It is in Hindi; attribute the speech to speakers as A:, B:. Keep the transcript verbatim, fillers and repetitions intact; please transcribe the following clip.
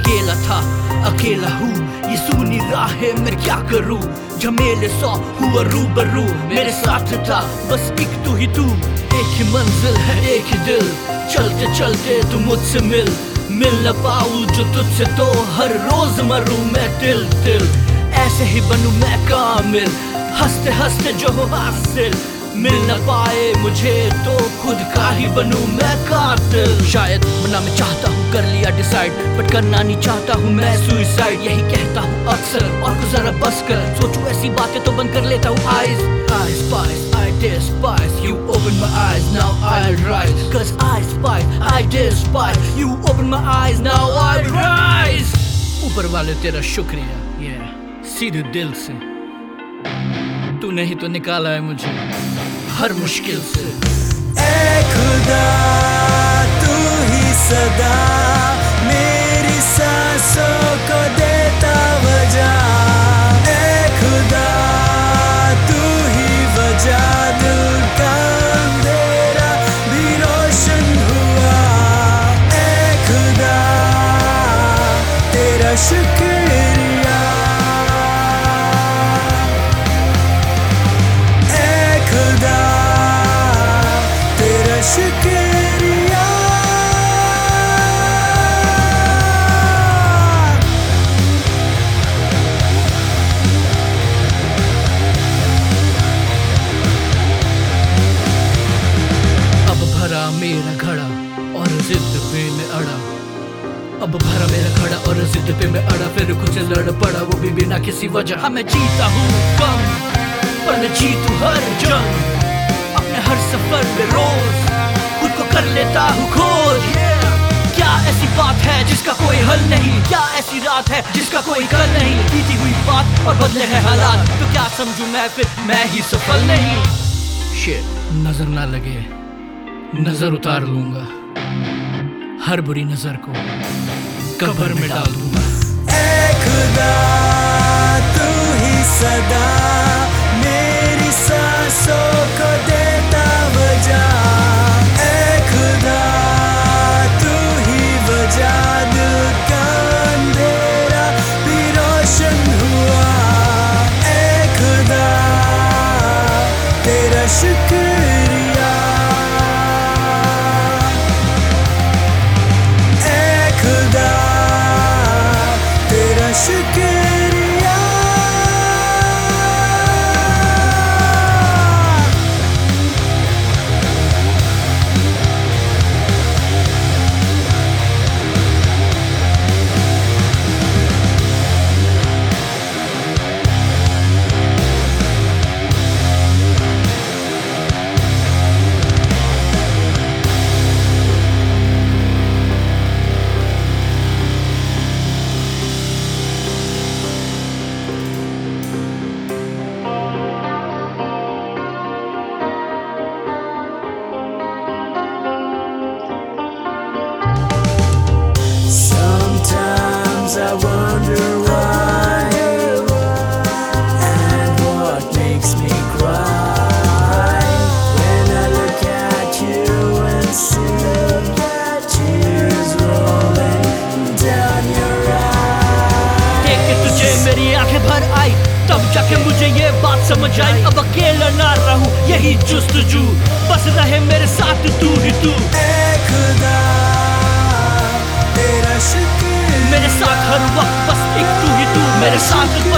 A: अकेला था, अकेला हूँ, ये सूनी राहें मैं क्या करूँ। झमेले सौ हुआ रूबरू, मेरे साथ था बस एक तू ही तू। एक ही मंजिल है एक ही दिल, चलते चलते तू मुझसे मिल। मिल न पाऊँ जो तुझसे तो हर रोज मरूं मैं तिल तिल। ऐसे ही बनूं मैं कामिल, हंसते हंसते जो हो हासिल। मिल न पाए मुझे तो खुद का ही बनूं मैं कातिल। शायद बना मैं चाहता हूँ कर लिया डिसाइड, बट करना नहीं चाहता हूँ मैं सुइसाइड। यही कहता हूँ अक्सर और को जरा बस कर, सोचूं ऐसी बातें तो बंद कर लेता हूँ eyes। I spice, I despise, you open my eyes, now I'll rise। Cause I spice, I despise, you open my eyes, now I'll rise। ऊपर वाले तेरा शुक्रिया, yeah, सीधे दिल से। तूने ही तो निकाला है मुझे हर मुश्किल से।
B: ऐ खुदा तू ही सदा मेरी सांसों को देता वजह। ऐ खुदा तू ही वजह, दिल का अंधेरा भी रोशन हुआ। ऐ खुदा तेरा शुक्रिया। शुक्रिया।
A: अब भरा मेरा घड़ा और जिद पे मैं अड़ा। अब भरा मेरा घड़ा और जिद पे मैं अड़ा, फिर कुछ लड़ पड़ा वो भी बिना किसी वजह। हाँ मैं जीता हूँ कम पर मैं जीतू हर जंग। अपने हर सफर में रोज खुद को कर लेता हूँ खोज। क्या ऐसी बात है जिसका कोई हल नहीं, क्या ऐसी रात है जिसका कोई कल नहीं। बीती हुई बात और बदले हैं हालात, तो क्या समझूं मैं फिर मैं ही सफल नहीं। शिट, नजर ना लगे नजर उतार लूंगा, हर बुरी नजर को कब्र में डाल दूंगा।
B: ऐ खुदा तू ही सदा मेरी सांसों को देता वजह। ऐ खुदा तू ही वजह, दिल का अंधेरा भी रोशन हुआ। ऐ खुदा तेरा शुक्रिया। ऐ खुदा तेरा शुक्रिया। I wonder why, and what makes me cry when I look at you and see tears rolling down your eyes।
A: देख के तुझे मेरी आंखें भर आई, तब जाके मुझे ये बात समझ आई। अब अकेला ना रहूं यही जुस्तजू, बस रहे मेरे साथ तू ही तू।
B: ऐ खुदा तेरा शुक्रिया।
A: मेरे साथ हर वक्त बस एक तू ही तू, मेरे साथ